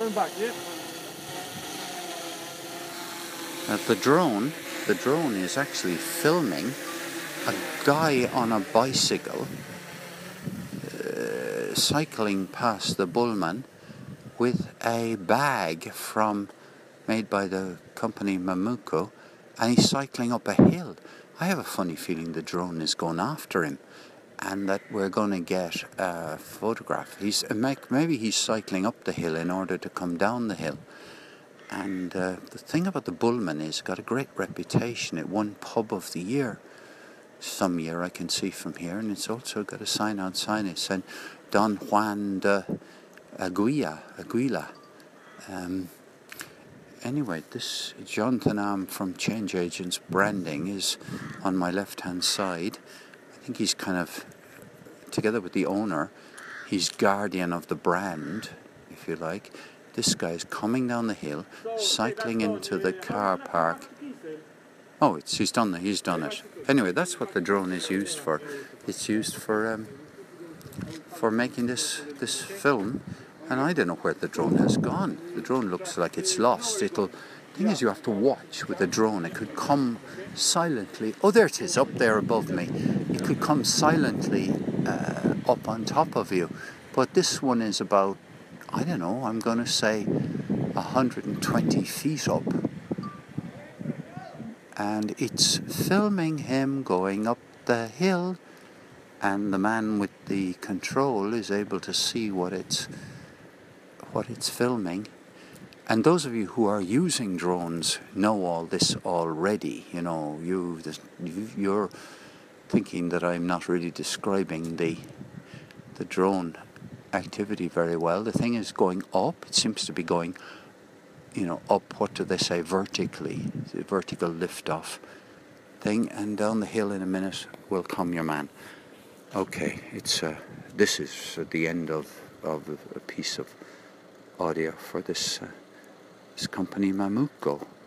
coming back, yeah. The drone is actually filming a guy on a bicycle cycling past the Bullman with a bag made by the company Mamuco, and he's cycling up a hill. I have a funny feeling the drone is going after him, and that we're going to get a photograph. Maybe he's cycling up the hill in order to come down the hill. And the thing about the Bullman is, it's got a great reputation. It won Pub of the Year some year, I can see from here, and it's also got a sign outside. It said Don Juan de Aguila. Anyway, this Jonathan Am from Change Agents Branding is on my left-hand side. I think he's kind of, together with the owner, he's guardian of the brand, if you like. This guy's coming down the hill, cycling into the car park. Oh, he's done it. Anyway, that's what the drone is used for. It's used for making this film. And I don't know where the drone has gone. The drone looks like it's lost. The thing is, you have to watch with a drone. It could come silently. Oh, there it is, up there above me. It could come silently up on top of you. But this one is about, I don't know, I'm going to say 120 feet up. And it's filming him going up the hill. And the man with the control is able to see what it's filming. And those of you who are using drones know all this already. You know, you're thinking that I'm not really describing the drone activity very well. The thing is going up. It seems to be going, up, what do they say, vertically. The vertical lift-off thing. And down the hill in a minute will come your man. Okay, this is the end of a piece of audio for this company Mamuco.